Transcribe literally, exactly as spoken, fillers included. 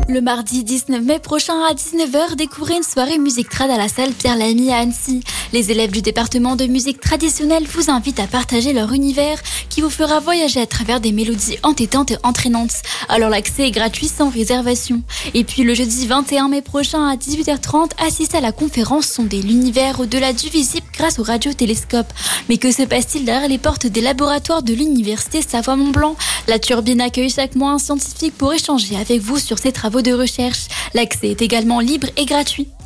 Le mardi dix-neuf mai prochain à dix-neuf heures, découvrez une soirée musique trad à la salle Pierre Lamy à Annecy. Les élèves du département de musique traditionnelle vous invitent à partager leur univers qui vous fera voyager à travers des mélodies entêtantes et entraînantes. Alors l'accès est gratuit sans réservation. Et puis le jeudi vingt et un mai prochain à dix-huit heures trente, assistez à la conférence Sonder l'univers au-delà du visible grâce au radiotélescope. Mais que se passe-t-il derrière les portes des laboratoires de l'université Savoie-Mont-Blanc ? La Turbine accueille chaque mois un scientifique pour échanger avec vous sur ses travaux de recherche. L'accès est également libre et gratuit.